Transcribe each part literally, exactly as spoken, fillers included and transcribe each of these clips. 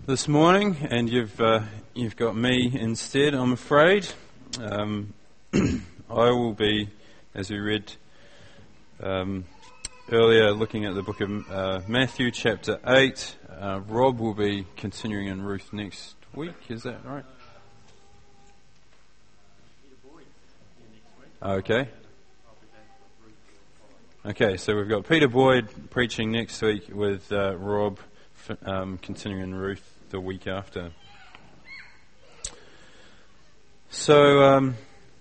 this morning, and you've uh, you've got me instead, I'm afraid. Um, I will be, as we read um, earlier, looking at the book of uh, Matthew, chapter eight. Uh, Rob will be continuing in Ruth next week. Is that right? Okay. Okay, so we've got Peter Boyd preaching next week with uh, Rob um, continuing in Ruth the week after. So um,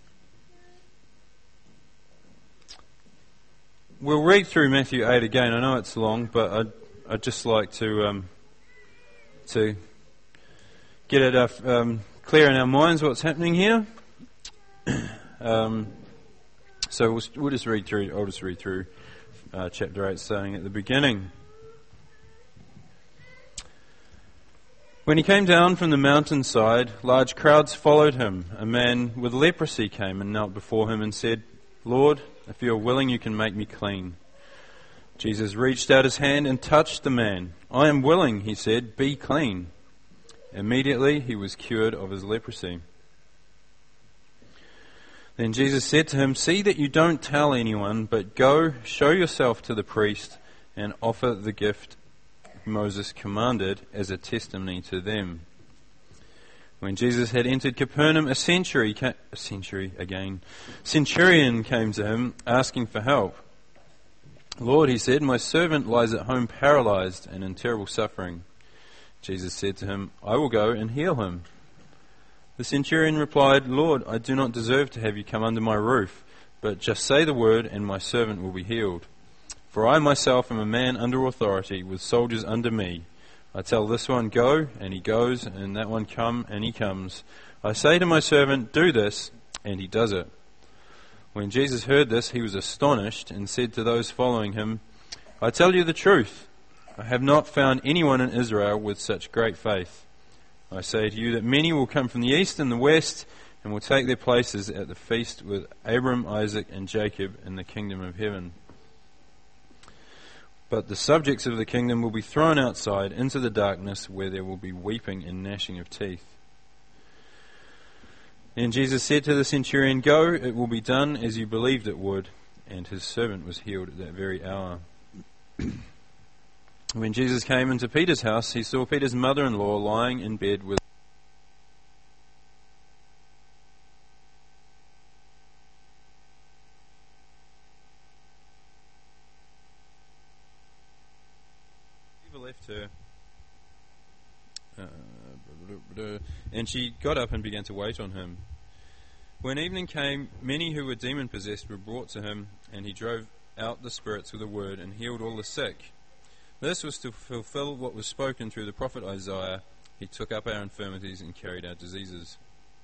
we'll read through Matthew eight again. I know it's long, but I'd, I'd just like to um, to get it uh, um, clear in our minds what's happening here. um, so we'll, we'll just read through. I'll just read through uh, chapter eight, starting at the beginning. When he came down from the mountainside, large crowds followed him. A man with leprosy came and knelt before him and said, "Lord, if you are willing, you can make me clean." Jesus reached out his hand and touched the man. "I am willing," he said, "be clean." Immediately he was cured of his leprosy. Then Jesus said to him, "See that you don't tell anyone, but go, show yourself to the priest, and offer the gift Moses commanded as a testimony to them." When Jesus had entered Capernaum, a century, ca- a century again, centurion came to him asking for help. "Lord," he said, "my servant lies at home paralyzed and in terrible suffering." Jesus said to him, "I will go and heal him." The centurion replied, "Lord, I do not deserve to have you come under my roof, but just say the word and my servant will be healed. For I myself am a man under authority, with soldiers under me. I tell this one, 'Go,' and he goes, and that one, 'Come,' and he comes. I say to my servant, 'Do this,' and he does it." When Jesus heard this, he was astonished and said to those following him, "I tell you the truth, I have not found anyone in Israel with such great faith. I say to you that many will come from the east and the west and will take their places at the feast with Abram, Isaac, and Jacob in the kingdom of heaven. But the subjects of the kingdom will be thrown outside into the darkness, where there will be weeping and gnashing of teeth." And Jesus said to the centurion, "Go, it will be done as you believed it would." And his servant was healed at that very hour. When Jesus came into Peter's house, he saw Peter's mother-in-law lying in bed with left her, uh, and she got up and began to wait on him. When evening came, many who were demon-possessed were brought to him, and he drove out the spirits with a word and healed all the sick. This was to fulfill what was spoken through the prophet Isaiah. He took up our infirmities and carried our diseases.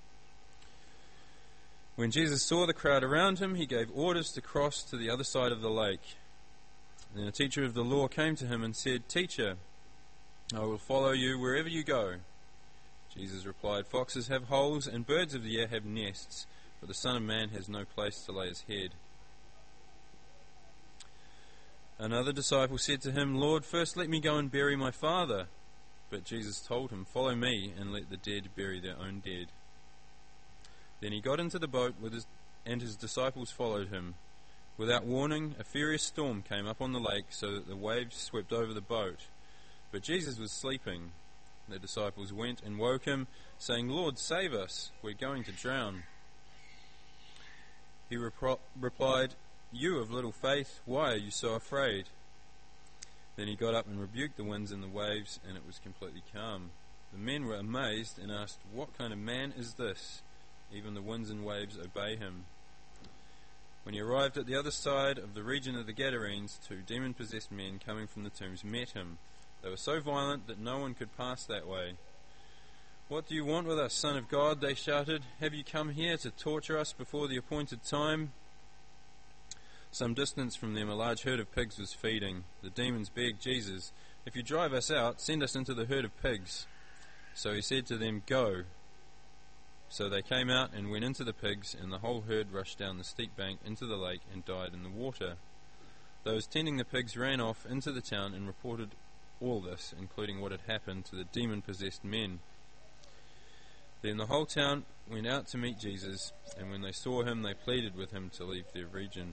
When Jesus saw the crowd around him, he gave orders to cross to the other side of the lake. Then a teacher of the law came to him and said, "Teacher, I will follow you wherever you go." Jesus replied, "Foxes have holes and birds of the air have nests, but the Son of Man has no place to lay his head." Another disciple said to him, "Lord, first let me go and bury my father." But Jesus told him, "Follow me and let the dead bury their own dead." Then he got into the boat with his, and his disciples followed him. Without warning, a furious storm came up on the lake, so that the waves swept over the boat. But Jesus was sleeping. The disciples went and woke him, saying, "Lord, save us, we're going to drown." He repro- replied, "You of little faith, why are you so afraid?" Then he got up and rebuked the winds and the waves, and it was completely calm. The men were amazed and asked, "What kind of man is this? Even the winds and waves obey him." When he arrived at the other side of the region of the Gadarenes, two demon-possessed men coming from the tombs met him. They were so violent that no one could pass that way. "What do you want with us, Son of God?" they shouted. "Have you come here to torture us before the appointed time?" Some distance from them a large herd of pigs was feeding. The demons begged Jesus, "If you drive us out, send us into the herd of pigs." So he said to them, "Go." So they came out and went into the pigs, and the whole herd rushed down the steep bank into the lake and died in the water. Those tending the pigs ran off into the town and reported all this, including what had happened to the demon-possessed men. Then the whole town went out to meet Jesus, and when they saw him, they pleaded with him to leave their region.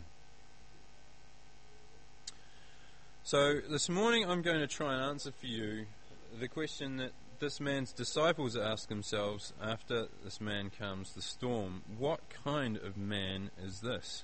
So this morning I'm going to try and answer for you the question that this man's disciples ask themselves after this man calms the storm. What kind of man is this?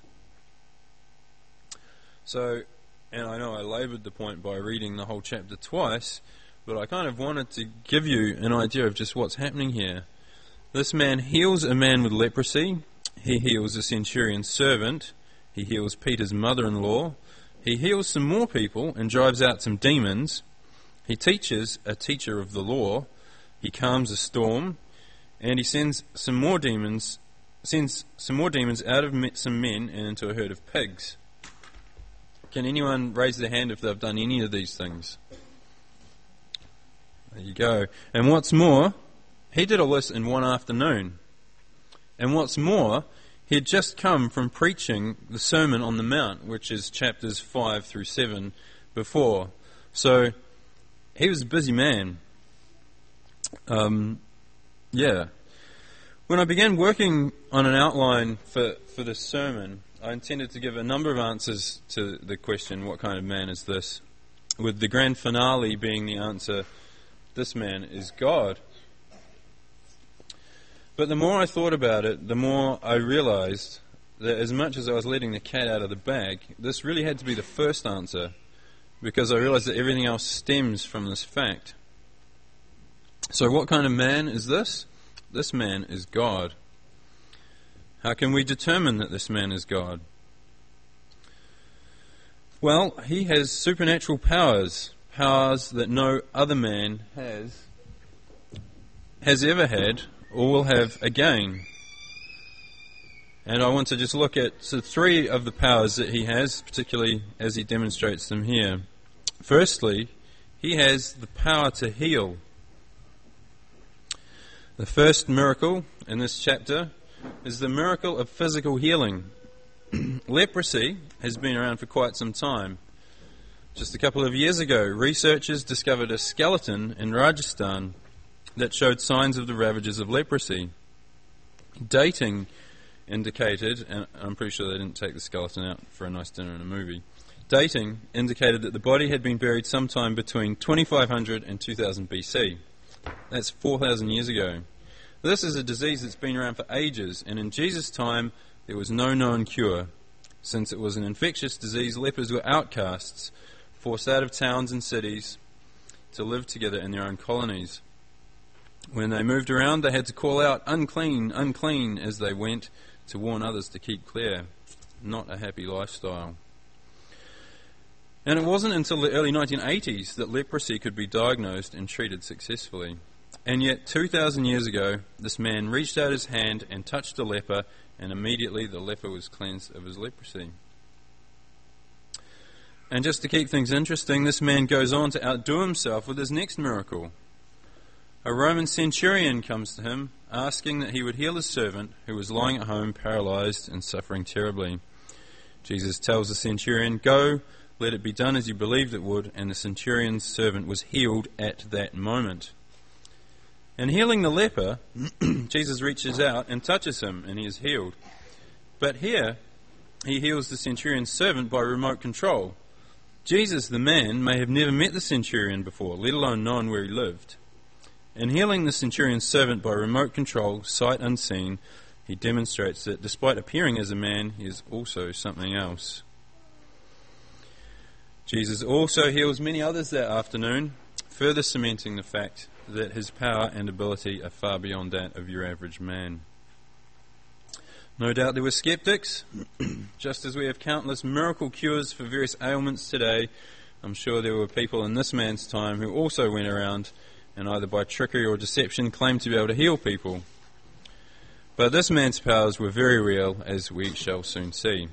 So, and I know I laboured the point by reading the whole chapter twice, but I kind of wanted to give you an idea of just what's happening here. This man heals a man with leprosy. He heals a centurion's servant. He heals Peter's mother-in-law. He heals some more people and drives out some demons. He teaches a teacher of the law. He calms a storm, and he sends some more demons, sends some more demons out of some men and into a herd of pigs. Can anyone raise their hand if they've done any of these things? There you go. And what's more, he did all this in one afternoon. And what's more, he had just come from preaching the Sermon on the Mount, which is chapters five through seven before. So he was a busy man. Um, yeah. When I began working on an outline for, for this sermon, I intended to give a number of answers to the question, what kind of man is this? With the grand finale being the answer, this man is God. But the more I thought about it, the more I realized that as much as I was letting the cat out of the bag, this really had to be the first answer, because I realized that everything else stems from this fact. So what kind of man is this? This man is God. How can we determine that this man is God? Well, he has supernatural powers, powers that no other man has, has ever had, or will have again. And I want to just look at so three of the powers that he has, particularly as he demonstrates them here. Firstly, he has the power to heal. The first miracle in this chapter is the miracle of physical healing. Leprosy has been around for quite some time. Just a couple of years ago, researchers discovered a skeleton in Rajasthan that showed signs of the ravages of leprosy. Dating indicated, and I'm pretty sure they didn't take the skeleton out for a nice dinner and a movie, dating indicated that the body had been buried sometime between twenty-five hundred and two thousand B C. That's four thousand years ago. This is a disease that's been around for ages, and in Jesus' time there was no known cure. Since it was an infectious disease, lepers were outcasts, forced out of towns and cities to live together in their own colonies. When they moved around, they had to call out, "Unclean, unclean," as they went, to warn others to keep clear. Not a happy lifestyle. And it wasn't until the early nineteen eighties that leprosy could be diagnosed and treated successfully. And yet, two thousand years ago, this man reached out his hand and touched a leper, and immediately the leper was cleansed of his leprosy. And just to keep things interesting, this man goes on to outdo himself with his next miracle. A Roman centurion comes to him, asking that he would heal his servant, who was lying at home paralyzed and suffering terribly. Jesus tells the centurion, "Go, let it be done as you believed it would," and the centurion's servant was healed at that moment. In healing the leper, Jesus reaches out and touches him, and he is healed. But here, he heals the centurion's servant by remote control. Jesus, the man, may have never met the centurion before, let alone known where he lived. In healing the centurion's servant by remote control, sight unseen, he demonstrates that despite appearing as a man, he is also something else. Jesus also heals many others that afternoon, further cementing the fact that his power and ability are far beyond that of your average man. No doubt there were skeptics. Just as we have countless miracle cures for various ailments today, I'm sure there were people in this man's time who also went around and either by trickery or deception claimed to be able to heal people. But this man's powers were very real, as we shall soon see.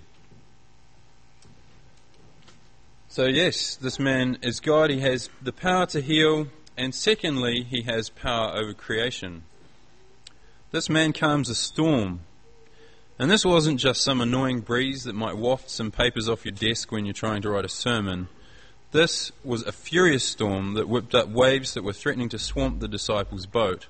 So yes, this man is God. He has the power to heal, and secondly, he has power over creation. This man calms a storm. And this wasn't just some annoying breeze that might waft some papers off your desk when you're trying to write a sermon. This was a furious storm that whipped up waves that were threatening to swamp the disciples' boat.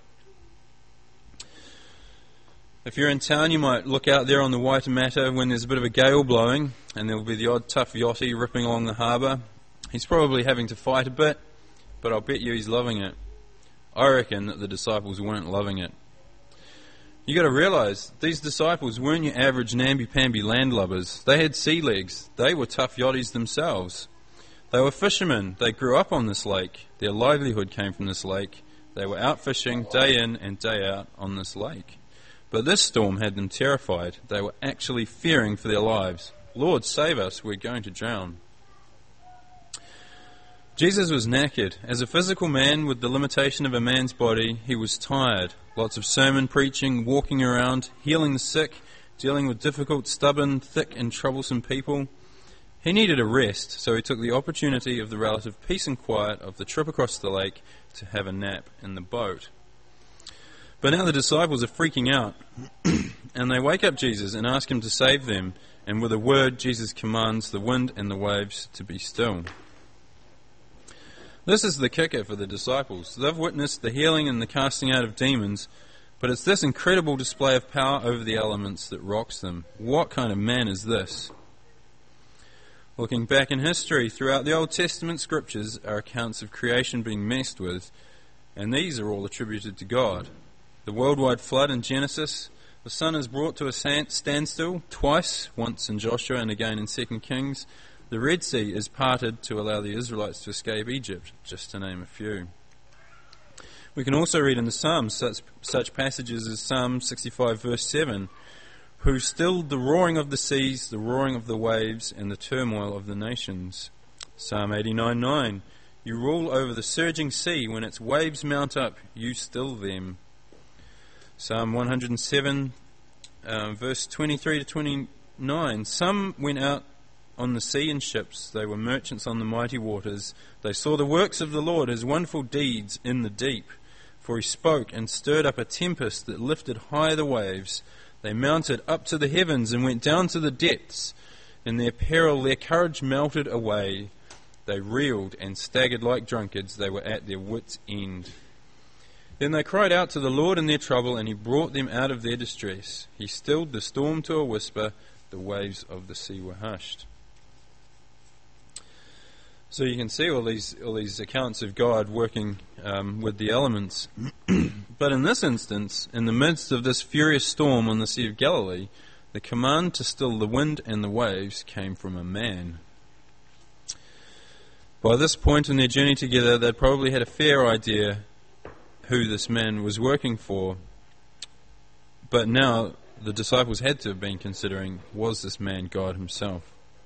If you're in town, you might look out there on the Waitemata when there's a bit of a gale blowing, and there will be the odd tough yachty ripping along the harbour. He's probably having to fight a bit, but I'll bet you he's loving it. I reckon that the disciples weren't loving it. You got to realise, these disciples weren't your average namby-pamby landlubbers. They had sea legs. They were tough yachties themselves. They were fishermen. They grew up on this lake. Their livelihood came from this lake. They were out fishing day in and day out on this lake. But this storm had them terrified. They were actually fearing for their lives. Lord, save us, we're going to drown. Jesus was knackered. As a physical man with the limitation of a man's body, he was tired. Lots of sermon preaching, walking around, healing the sick, dealing with difficult, stubborn, thick and troublesome people. He needed a rest, so he took the opportunity of the relative peace and quiet of the trip across the lake to have a nap in the boat. But now the disciples are freaking out, and they wake up Jesus and ask him to save them, and with a word Jesus commands the wind and the waves to be still. This is the kicker for the disciples. They've witnessed the healing and the casting out of demons, but it's this incredible display of power over the elements that rocks them. What kind of man is this? Looking back in history, throughout the Old Testament scriptures are accounts of creation being messed with, and these are all attributed to God. The worldwide flood in Genesis, the sun is brought to a standstill twice, once in Joshua and again in Second Kings. The Red Sea is parted to allow the Israelites to escape Egypt, just to name a few. We can also read in the Psalms such, such passages as Psalm sixty-five verse seven, who stilled the roaring of the seas, the roaring of the waves, and the turmoil of the nations. Psalm eighty-nine nine, you rule over the surging sea, when its waves mount up, you still them. Psalm one hundred seven, uh, verse twenty-three to twenty-nine. Some went out on the sea in ships. They were merchants on the mighty waters. They saw the works of the Lord, his wonderful deeds in the deep. For he spoke and stirred up a tempest that lifted high the waves. They mounted up to the heavens and went down to the depths. In their peril their courage melted away. They reeled and staggered like drunkards. They were at their wits' end. Then they cried out to the Lord in their trouble, and he brought them out of their distress. He stilled the storm to a whisper. The waves of the sea were hushed. So you can see all these all these accounts of God working um, with the elements. But in this instance, in the midst of this furious storm on the Sea of Galilee, the command to still the wind and the waves came from a man. By this point in their journey together, they'd probably had a fair idea who this man was working for. But now the disciples had to have been considering, was this man God himself?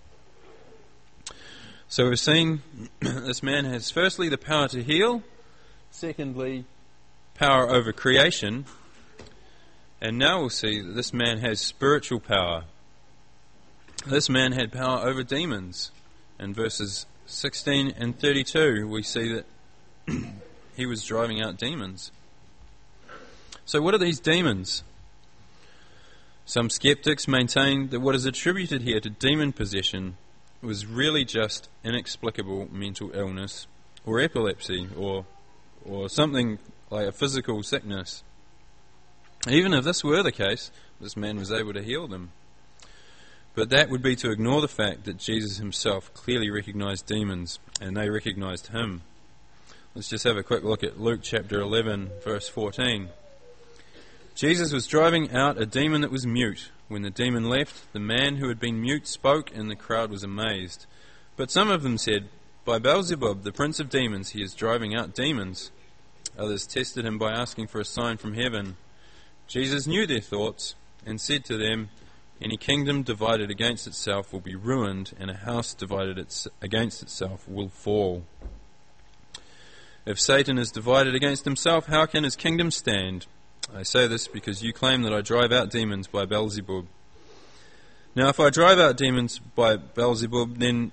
So we're seeing this man has firstly the power to heal, secondly power over creation, and now we'll see that this man has spiritual power. This man had power over demons. In verses sixteen and thirty-two we see that he was driving out demons. So what are these demons? Some skeptics maintain that what is attributed here to demon possession was really just inexplicable mental illness or epilepsy or or something like a physical sickness. Even if this were the case, this man was able to heal them. But that would be to ignore the fact that Jesus himself clearly recognized demons and they recognized him. Let's just have a quick look at Luke chapter eleven, verse fourteen. Jesus was driving out a demon that was mute. When the demon left, the man who had been mute spoke, and the crowd was amazed. But some of them said, by Beelzebub, the prince of demons, he is driving out demons. Others tested him by asking for a sign from heaven. Jesus knew their thoughts and said to them, any kingdom divided against itself will be ruined, and a house divided its, against itself will fall. If Satan is divided against himself, how can his kingdom stand? I say this because you claim that I drive out demons by Beelzebub. Now if I drive out demons by Beelzebub, then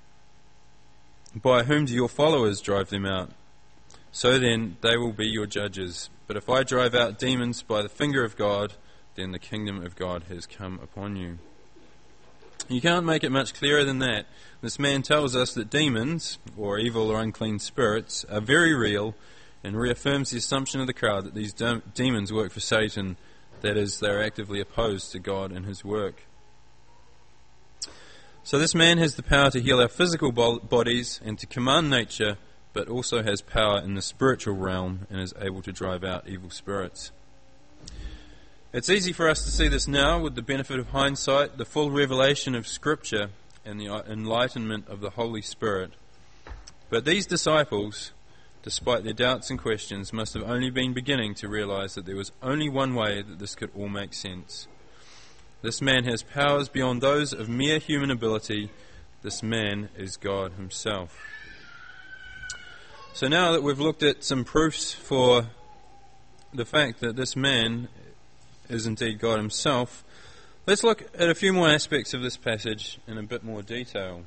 by whom do your followers drive them out? So then they will be your judges. But if I drive out demons by the finger of God, then the kingdom of God has come upon you. You can't make it much clearer than that. This man tells us that demons, or evil or unclean spirits, are very real, and reaffirms the assumption of the crowd that these de- demons work for Satan, that is, they are actively opposed to God and his work. So this man has the power to heal our physical bo- bodies and to command nature, but also has power in the spiritual realm and is able to drive out evil spirits. It's easy for us to see this now with the benefit of hindsight, the full revelation of Scripture and the enlightenment of the Holy Spirit. But these disciples, despite their doubts and questions, must have only been beginning to realize that there was only one way that this could all make sense. This man has powers beyond those of mere human ability. This man is God himself. So now that we've looked at some proofs for the fact that this man is indeed God himself, let's look at a few more aspects of this passage in a bit more detail.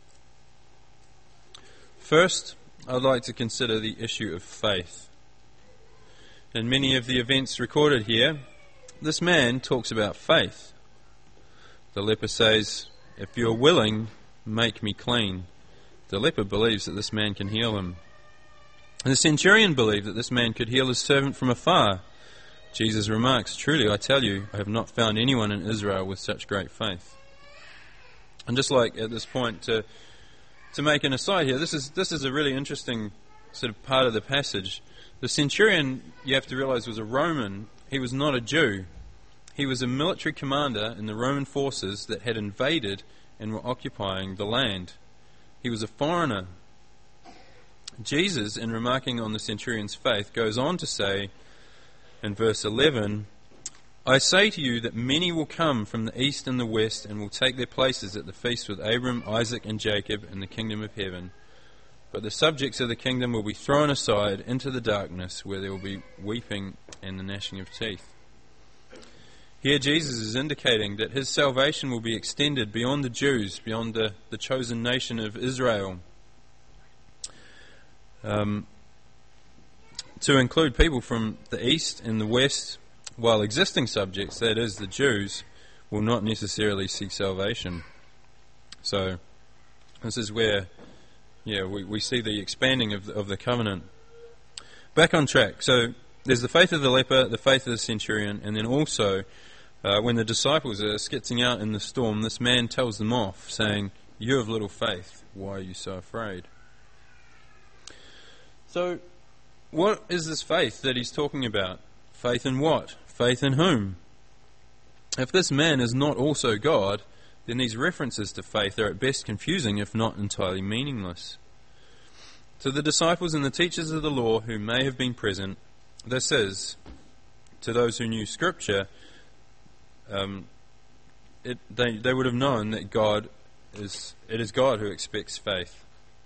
First, I'd like to consider the issue of faith. In many of the events recorded here, this man talks about faith. The leper says, "If you're willing, make me clean." The leper believes that this man can heal him. The centurion believed that this man could heal his servant from afar. Jesus remarks, "Truly, I tell you, I have not found anyone in Israel with such great faith." And just like at this point, to to make an aside here, this is this is a really interesting sort of part of the passage. The centurion, you have to realize, was a Roman. He was not a Jew. He was a military commander in the Roman forces that had invaded and were occupying the land. He was a foreigner. Jesus, in remarking on the centurion's faith, goes on to say, in verse eleven, "I say to you that many will come from the east and the west and will take their places at the feast with Abram, Isaac and Jacob in the kingdom of heaven. But the subjects of the kingdom will be thrown aside into the darkness where there will be weeping and the gnashing of teeth." Here Jesus is indicating that his salvation will be extended beyond the Jews, beyond the, the chosen nation of Israel, um, to include people from the east and the west, while existing subjects, that is, the Jews, will not necessarily seek salvation. So, this is where, yeah, we, we see the expanding of the, of the covenant. Back on track. So, there's the faith of the leper, the faith of the centurion, and then also, uh, when the disciples are skitzing out in the storm, this man tells them off, saying, "You have little faith, why are you so afraid?" So, what is this faith that he's talking about? Faith in what? Faith in whom? If this man is not also God, then these references to faith are at best confusing, if not entirely meaningless. To the disciples and the teachers of the law who may have been present, this is, to those who knew Scripture, um, it, they, they would have known that God is, it is God who expects faith.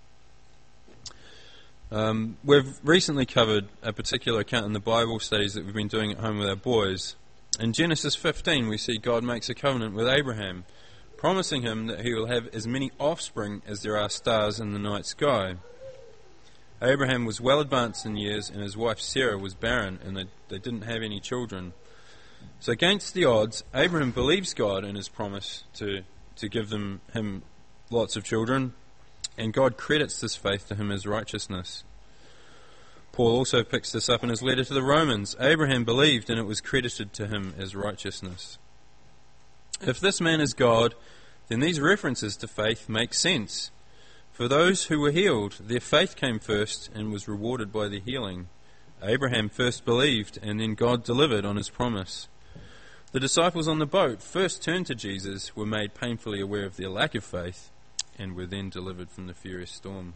Um, we've recently covered a particular account in the Bible studies that we've been doing at home with our boys. In Genesis fifteen, we see God makes a covenant with Abraham, promising him that he will have as many offspring as there are stars in the night sky. Abraham was well advanced in years, and his wife Sarah was barren, and they, they didn't have any children. So against the odds, Abraham believes God in his promise to, to give them him lots of children, and God credits this faith to him as righteousness. Paul also picks this up in his letter to the Romans. Abraham believed, and it was credited to him as righteousness. If this man is God, then these references to faith make sense. For those who were healed, their faith came first and was rewarded by their healing. Abraham first believed, and then God delivered on his promise. The disciples on the boat first turned to Jesus, were made painfully aware of their lack of faith, and were then delivered from the furious storm.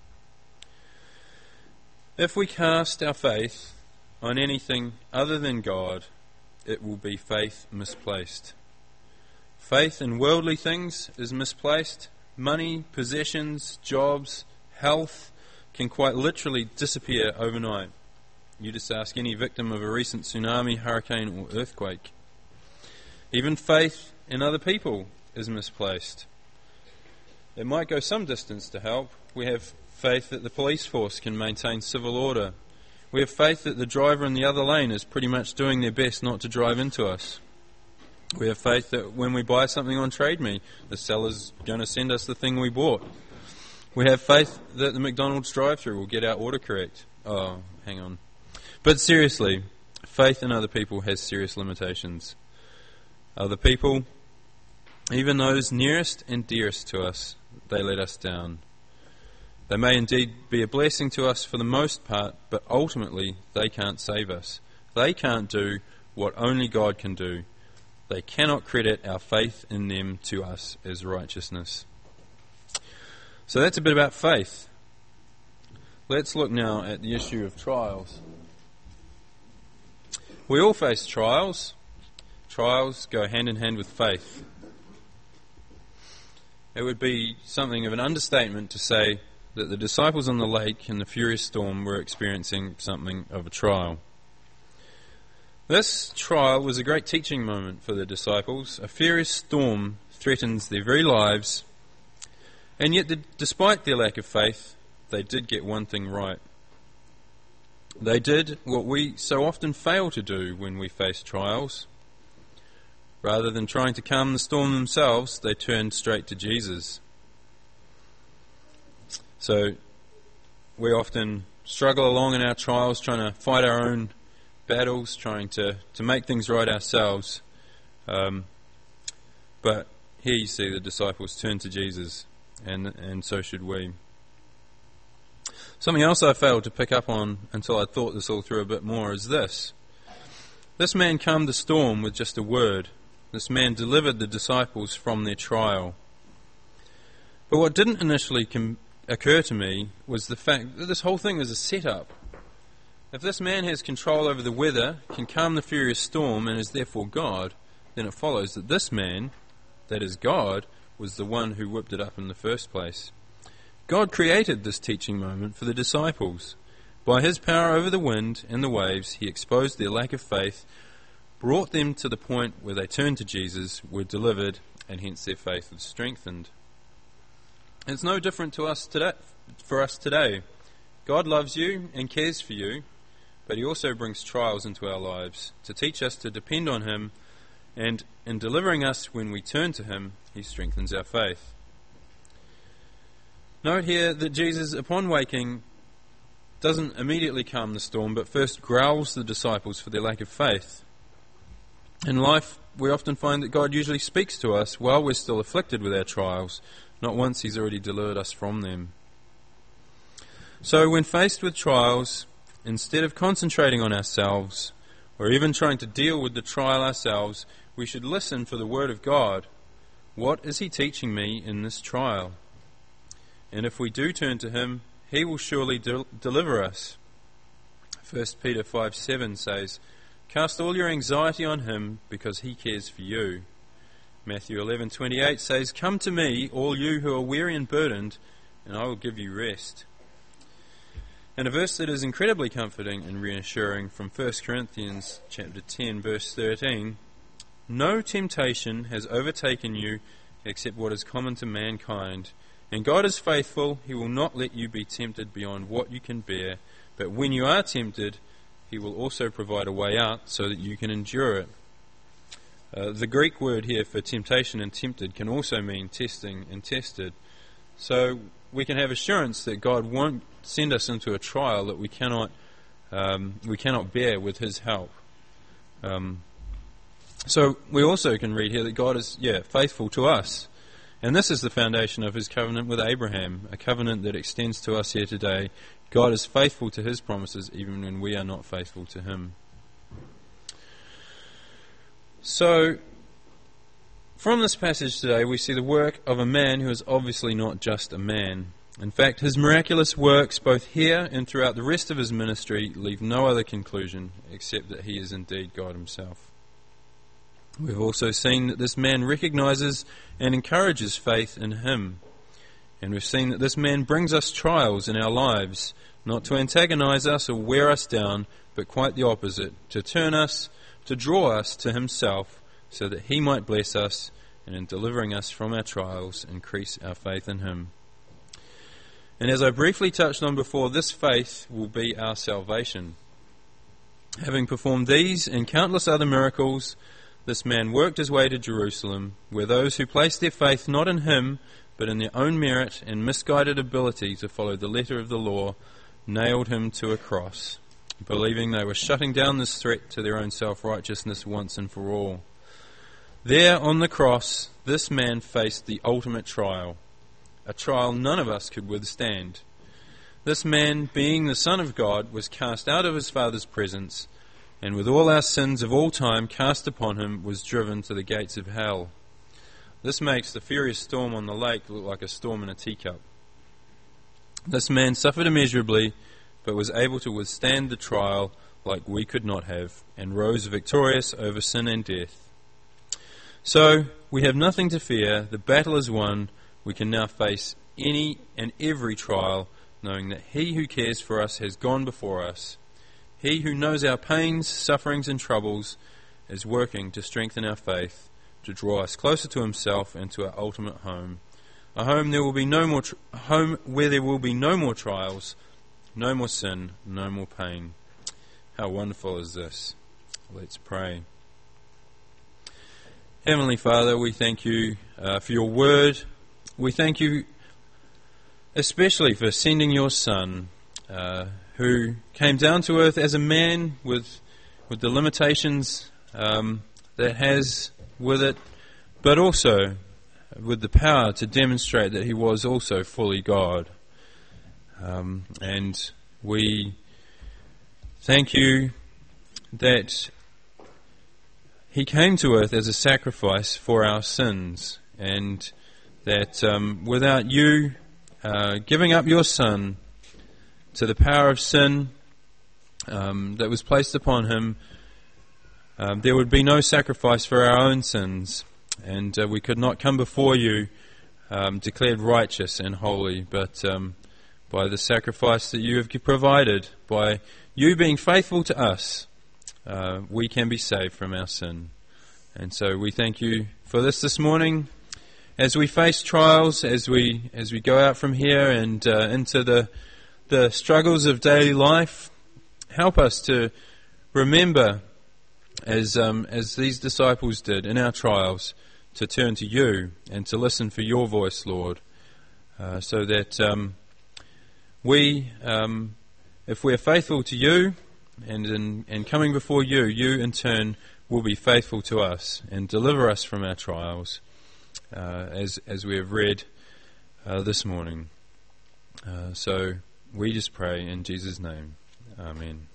If we cast our faith on anything other than God, it will be faith misplaced. Faith in worldly things is misplaced. Money, possessions, jobs, health can quite literally disappear overnight. You just ask any victim of a recent tsunami, hurricane or earthquake. Even faith in other people is misplaced. It might go some distance to help. We have faith that the police force can maintain civil order. We have faith that the driver in the other lane is pretty much doing their best not to drive into us. We have faith that when we buy something on TradeMe, the seller's going to send us the thing we bought. We have faith that the McDonald's drive-thru will get our order correct. Oh, hang on. But seriously, faith in other people has serious limitations. Other people, even those nearest and dearest to us, they let us down. They may indeed be a blessing to us for the most part, but ultimately they can't save us. They can't do what only God can do. They cannot credit our faith in them to us as righteousness. So that's a bit about faith. Let's look now at the issue of trials. We all face trials. Trials go hand in hand with faith. It would be something of an understatement to say that the disciples on the lake in the furious storm were experiencing something of a trial. This trial was a great teaching moment for the disciples. A furious storm threatens their very lives, and yet, the, despite their lack of faith, they did get one thing right. They did what we so often fail to do when we face trials. Rather than trying to calm the storm themselves, they turned straight to Jesus. So, we often struggle along in our trials, trying to fight our own battles, trying to, to make things right ourselves. Um, but here you see the disciples turn to Jesus, and and so should we. Something else I failed to pick up on until I thought this all through a bit more is this. This man calmed the storm with just a word. This man delivered the disciples from their trial. But what didn't initially com- occur to me was the fact that this whole thing was a setup. If this man has control over the weather, can calm the furious storm, and is therefore God, then it follows that this man, that is God, was the one who whipped it up in the first place. God created this teaching moment for the disciples. By his power over the wind and the waves, he exposed their lack of faith, brought them to the point where they turned to Jesus, were delivered, and hence their faith was strengthened. It's no different to us today, for us today. God loves you and cares for you, but he also brings trials into our lives to teach us to depend on him, and in delivering us when we turn to him, he strengthens our faith. Note here that Jesus, upon waking, doesn't immediately calm the storm, but first growls the disciples for their lack of faith. In life, we often find that God usually speaks to us while we're still afflicted with our trials, not once he's already delivered us from them. So when faced with trials, instead of concentrating on ourselves, or even trying to deal with the trial ourselves, we should listen for the word of God. What is he teaching me in this trial? And if we do turn to him, he will surely de- deliver us. First Peter five seven says, "Cast all your anxiety on him, because he cares for you." Matthew eleven twenty-eight says, "Come to me, all you who are weary and burdened, and I will give you rest." And a verse that is incredibly comforting and reassuring from First Corinthians chapter ten, verse thirteen, "No temptation has overtaken you except what is common to mankind. And God is faithful, he will not let you be tempted beyond what you can bear, but when you are tempted, he will also provide a way out so that you can endure it." Uh, the Greek word here for temptation and tempted can also mean testing and tested. So we can have assurance that God won't send us into a trial that we cannot um, we cannot bear with his help. Um, so we also can read here that God is, yeah, faithful to us. And this is the foundation of his covenant with Abraham, a covenant that extends to us here today. God is faithful to his promises even when we are not faithful to him. So, from this passage today, we see the work of a man who is obviously not just a man. In fact, his miraculous works, both here and throughout the rest of his ministry, leave no other conclusion except that he is indeed God himself. We've also seen that this man recognizes and encourages faith in him. And we've seen that this man brings us trials in our lives, not to antagonize us or wear us down, but quite the opposite, to turn us, to draw us to himself, so that he might bless us, and in delivering us from our trials, increase our faith in him. And as I briefly touched on before, this faith will be our salvation. Having performed these and countless other miracles, this man worked his way to Jerusalem, where those who placed their faith not in him, but in their own merit and misguided ability to follow the letter of the law, nailed him to a cross, believing they were shutting down this threat to their own self-righteousness once and for all. There on the cross, this man faced the ultimate trial, a trial none of us could withstand. This man, being the Son of God, was cast out of his Father's presence, and with all our sins of all time cast upon him, was driven to the gates of hell. This makes the furious storm on the lake look like a storm in a teacup. This man suffered immeasurably, but was able to withstand the trial like we could not have, and rose victorious over sin and death. So, we have nothing to fear. The battle is won. We can now face any and every trial, knowing that He who cares for us has gone before us. He who knows our pains, sufferings and troubles is working to strengthen our faith, to draw us closer to Himself and to our ultimate home. A home there will be no more, tr- a home where there will be no more trials, no more sin, no more pain. How wonderful is this? Let's pray. Heavenly Father, we thank you uh, for your word. We thank you especially for sending your Son, uh, who came down to earth as a man with with the limitations um, that has with it, but also with the power to demonstrate that he was also fully God. Um, and we thank you that he came to earth as a sacrifice for our sins, and that um, without you uh, giving up your Son to the power of sin um, that was placed upon him, um, there would be no sacrifice for our own sins, and uh, we could not come before you um, declared righteous and holy, but um, by the sacrifice that you have provided, by you being faithful to us, uh, we can be saved from our sin. And so we thank you for this this morning. As we face trials, as we as we go out from here and uh, into the the struggles of daily life, help us to remember, as um, as these disciples did in our trials, to turn to you and to listen for your voice, Lord, uh, so that um, we, um, if we're faithful to you and in and coming before you, you in turn will be faithful to us and deliver us from our trials, uh, as as we have read uh, this morning. Uh, so we just pray in Jesus' name. Amen.